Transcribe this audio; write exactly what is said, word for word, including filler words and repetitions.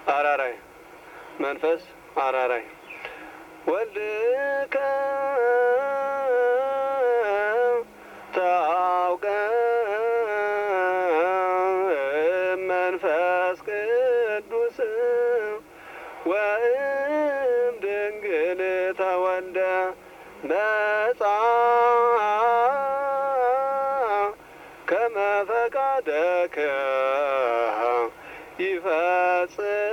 አራራይ መንፈስ አራራይ ወልድከ ታውቀ መንፈስ ቅዱስ ወእም ድንግል ተወልደ መጻ ከመ ፈቃደከ ይፈጽም